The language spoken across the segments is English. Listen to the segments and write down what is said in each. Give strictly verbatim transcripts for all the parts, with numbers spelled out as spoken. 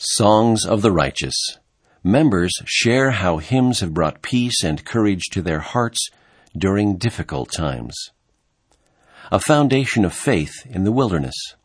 Songs of the Righteous. Members share how hymns have brought peace and courage to their hearts during difficult times. A foundation of faith in the wilderness.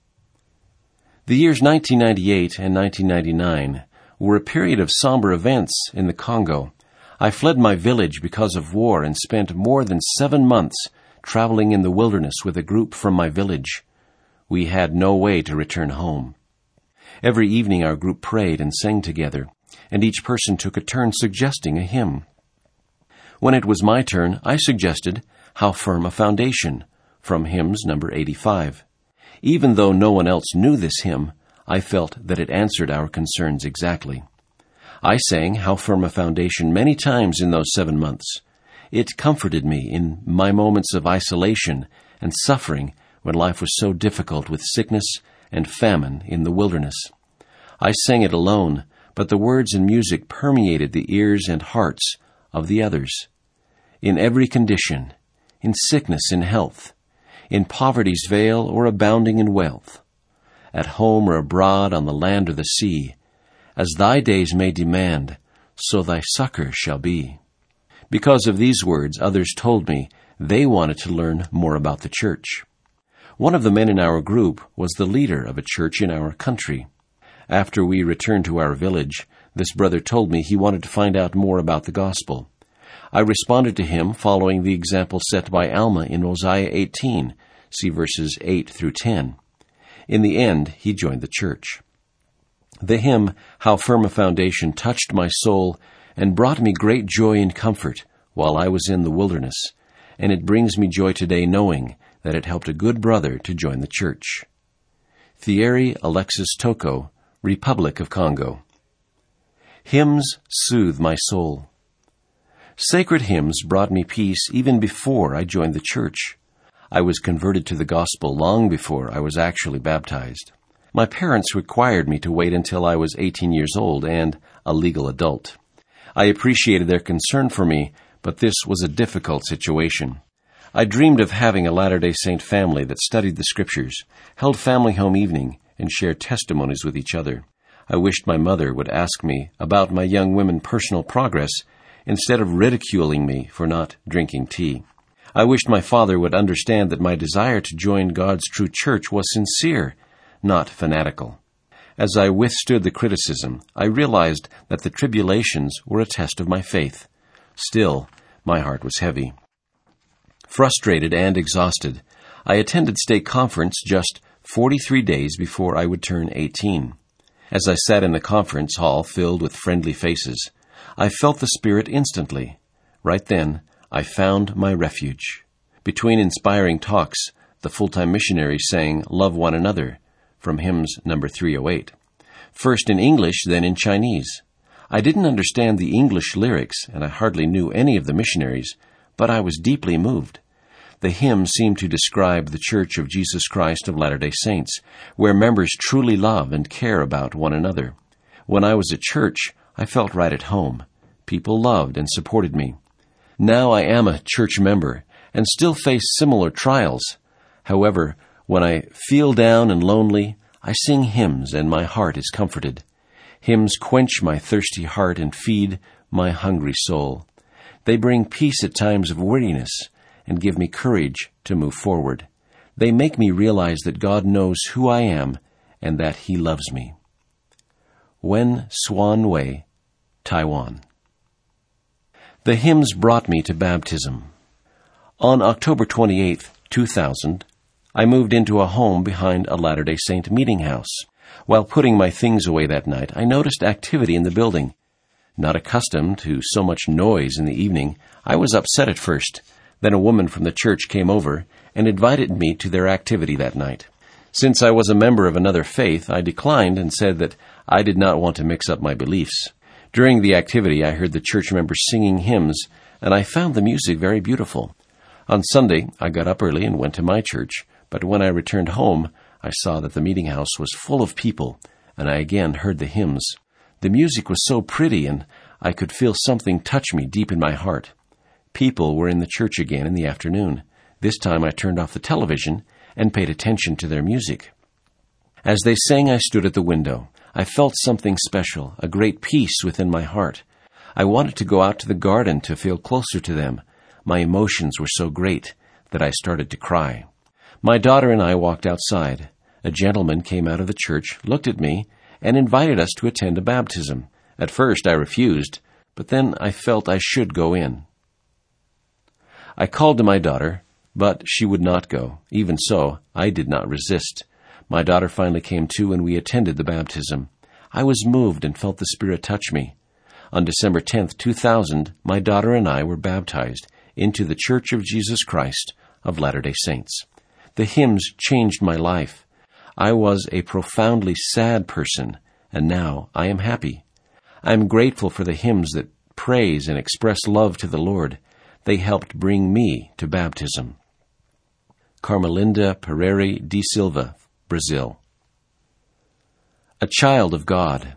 The years nineteen ninety-eight and nineteen ninety-nine were a period of somber events in the Congo. I fled my village because of war and spent more than seven months traveling in the wilderness with a group from my village. We had no way to return home. Every evening our group prayed and sang together, and each person took a turn suggesting a hymn. When it was my turn, I suggested How Firm a Foundation, from hymns number eighty-five. Even though no one else knew this hymn, I felt that it answered our concerns exactly. I sang How Firm a Foundation many times in those seven months. It comforted me in my moments of isolation and suffering when life was so difficult with sickness and famine in the wilderness. I sang it alone, but the words and music permeated the ears and hearts of the others. In every condition, in sickness and health, in poverty's vale or abounding in wealth, at home or abroad on the land or the sea, as thy days may demand, so thy succor shall be. Because of these words, others told me they wanted to learn more about the church. One of the men in our group was the leader of a church in our country. After we returned to our village, this brother told me he wanted to find out more about the gospel. I responded to him following the example set by Alma in Mosiah eighteen, see verses eight through ten. In the end, he joined the church. The hymn, How Firm a Foundation, touched my soul and brought me great joy and comfort while I was in the wilderness, and it brings me joy today knowing that it helped a good brother to join the church. Thierry Alexis Toko, Republic of Congo. Hymns soothe my soul. Sacred hymns brought me peace even before I joined the church. I was converted to the gospel long before I was actually baptized. My parents required me to wait until I was eighteen years old and a legal adult. I appreciated their concern for me, but this was a difficult situation. I dreamed of having a Latter-day Saint family that studied the Scriptures, held family home evening, and shared testimonies with each other. I wished my mother would ask me about my young women personal progress instead of ridiculing me for not drinking tea. I wished my father would understand that my desire to join God's true church was sincere, not fanatical. As I withstood the criticism, I realized that the tribulations were a test of my faith. Still, my heart was heavy. Frustrated and exhausted, I attended Stake Conference just forty-three days before I would turn eighteen. As I sat in the conference hall filled with friendly faces, I felt the Spirit instantly. Right then, I found my refuge. Between inspiring talks, the full-time missionary sang Love One Another, from hymns number three oh eight. First in English, then in Chinese. I didn't understand the English lyrics, and I hardly knew any of the missionaries, but I was deeply moved. The hymn seemed to describe the Church of Jesus Christ of Latter-day Saints, where members truly love and care about one another. When I was at church, I felt right at home. People loved and supported me. Now I am a church member and still face similar trials. However, when I feel down and lonely, I sing hymns and my heart is comforted. Hymns quench my thirsty heart and feed my hungry soul. They bring peace at times of weariness and give me courage to move forward. They make me realize that God knows who I am and that He loves me. Wen Swan Wei, Taiwan. The hymns brought me to baptism. On October twenty-eighth, two thousand, I moved into a home behind a Latter-day Saint meeting house. While putting my things away that night, I noticed activity in the building. Not accustomed to so much noise in the evening, I was upset at first. Then a woman from the church came over and invited me to their activity that night. Since I was a member of another faith, I declined and said that I did not want to mix up my beliefs. During the activity, I heard the church members singing hymns, and I found the music very beautiful. On Sunday, I got up early and went to my church, but when I returned home, I saw that the meeting house was full of people, and I again heard the hymns. The music was so pretty, and I could feel something touch me deep in my heart. People were in the church again in the afternoon. This time I turned off the television and paid attention to their music. As they sang, I stood at the window. I felt something special, a great peace within my heart. I wanted to go out to the garden to feel closer to them. My emotions were so great that I started to cry. My daughter and I walked outside. A gentleman came out of the church, looked at me, and invited us to attend a baptism. At first I refused, but then I felt I should go in. I called to my daughter, but she would not go. Even so, I did not resist. My daughter finally came too, and we attended the baptism. I was moved and felt the Spirit touch me. On December tenth, two thousand, my daughter and I were baptized into the Church of Jesus Christ of Latter-day Saints. The hymns changed my life. I was a profoundly sad person, and now I am happy. I am grateful for the hymns that praise and express love to the Lord. They helped bring me to baptism. Carmelinda Pereira de Silva, Brazil. A child of God.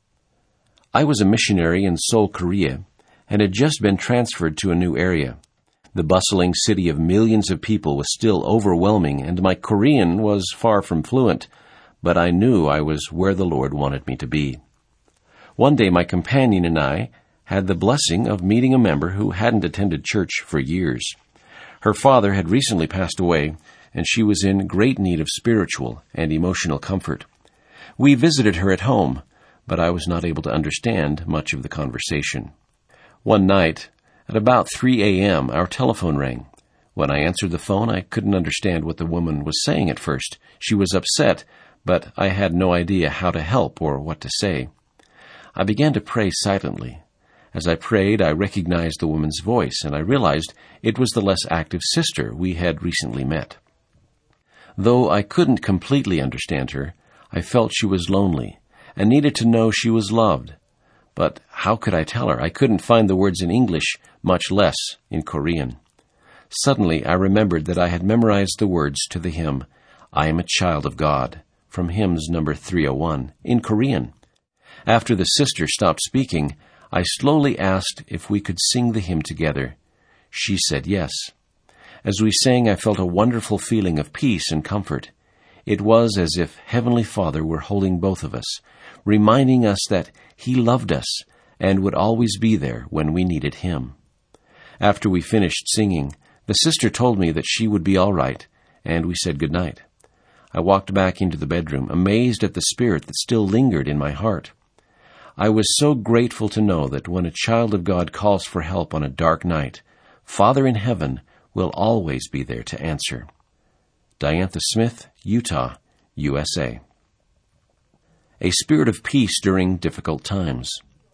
I was a missionary in Seoul, Korea, and had just been transferred to a new area. The bustling city of millions of people was still overwhelming, and my Korean was far from fluent, but I knew I was where the Lord wanted me to be. One day my companion and I had the blessing of meeting a member who hadn't attended church for years. Her father had recently passed away, and she was in great need of spiritual and emotional comfort. We visited her at home, but I was not able to understand much of the conversation. One night, at about three a.m., our telephone rang. When I answered the phone, I couldn't understand what the woman was saying at first. She was upset, but I had no idea how to help or what to say. I began to pray silently. As I prayed, I recognized the woman's voice, and I realized it was the less active sister we had recently met. Though I couldn't completely understand her, I felt she was lonely and needed to know she was loved. But how could I tell her? I couldn't find the words in English, much less in Korean. Suddenly, I remembered that I had memorized the words to the hymn, I Am a Child of God, from hymns number three oh one, in Korean. After the sister stopped speaking, I slowly asked if we could sing the hymn together. She said yes. As we sang, I felt a wonderful feeling of peace and comfort. It was as if Heavenly Father were holding both of us, reminding us that He loved us and would always be there when we needed Him. After we finished singing, the sister told me that she would be all right, and we said good night. I walked back into the bedroom, amazed at the Spirit that still lingered in my heart. I was so grateful to know that when a child of God calls for help on a dark night, Father in heaven will always be there to answer. Diantha Smith, Utah, U S A. A spirit of peace during difficult times.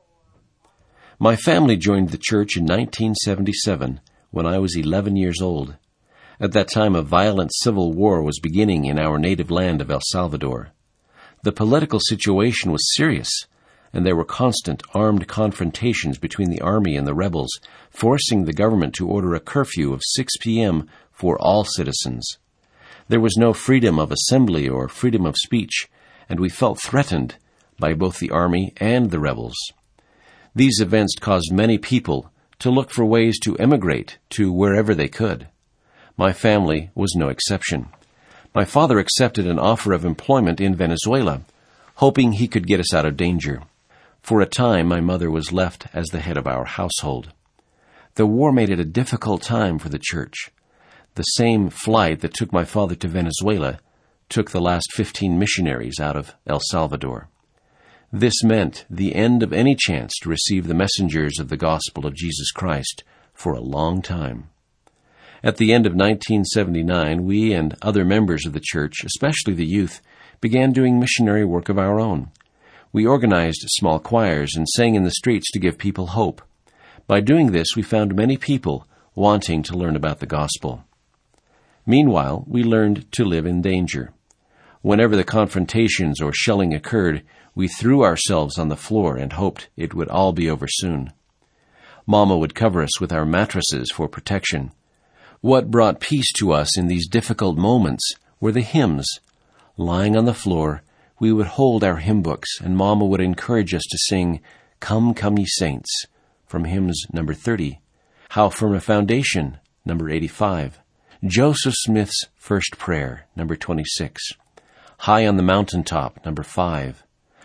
My family joined the church in nineteen seventy-seven, when I was eleven years old. At that time, a violent civil war was beginning in our native land of El Salvador. The political situation was serious, and there were constant armed confrontations between the army and the rebels, forcing the government to order a curfew of six p.m. for all citizens. There was no freedom of assembly or freedom of speech, and we felt threatened by both the army and the rebels. These events caused many people to look for ways to emigrate to wherever they could. My family was no exception. My father accepted an offer of employment in Venezuela, hoping he could get us out of danger. For a time, my mother was left as the head of our household. The war made it a difficult time for the church. The same flight that took my father to Venezuela took the last fifteen missionaries out of El Salvador. This meant the end of any chance to receive the messengers of the gospel of Jesus Christ for a long time. At the end of nineteen seventy-nine, we and other members of the church, especially the youth, began doing missionary work of our own. We organized small choirs and sang in the streets to give people hope. By doing this, we found many people wanting to learn about the gospel. Meanwhile, we learned to live in danger. Whenever the confrontations or shelling occurred, we threw ourselves on the floor and hoped it would all be over soon. Mama would cover us with our mattresses for protection. What brought peace to us in these difficult moments were the hymns. Lying on the floor, we would hold our hymn books, and Mama would encourage us to sing, Come, Come Ye Saints, from hymns number thirty, How Firm a Foundation, number eighty-five, Joseph Smith's First Prayer, number twenty-six, High on the Mountaintop, number five,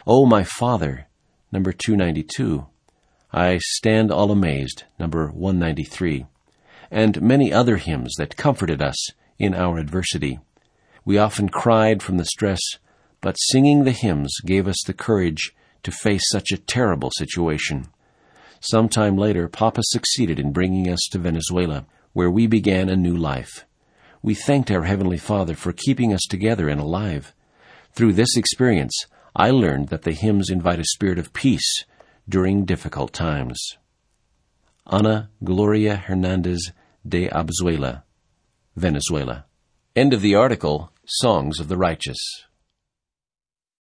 Oh, My Father, number two ninety-two. I Stand All Amazed, number one ninety-three. And many other hymns that comforted us in our adversity. We often cried from the stress, but singing the hymns gave us the courage to face such a terrible situation. Sometime later, Papa succeeded in bringing us to Venezuela, where we began a new life. We thanked our Heavenly Father for keeping us together and alive. Through this experience, I learned that the hymns invite a spirit of peace during difficult times. Ana Gloria Hernandez de Abzuela, Venezuela. End of the article, Songs of the Righteous.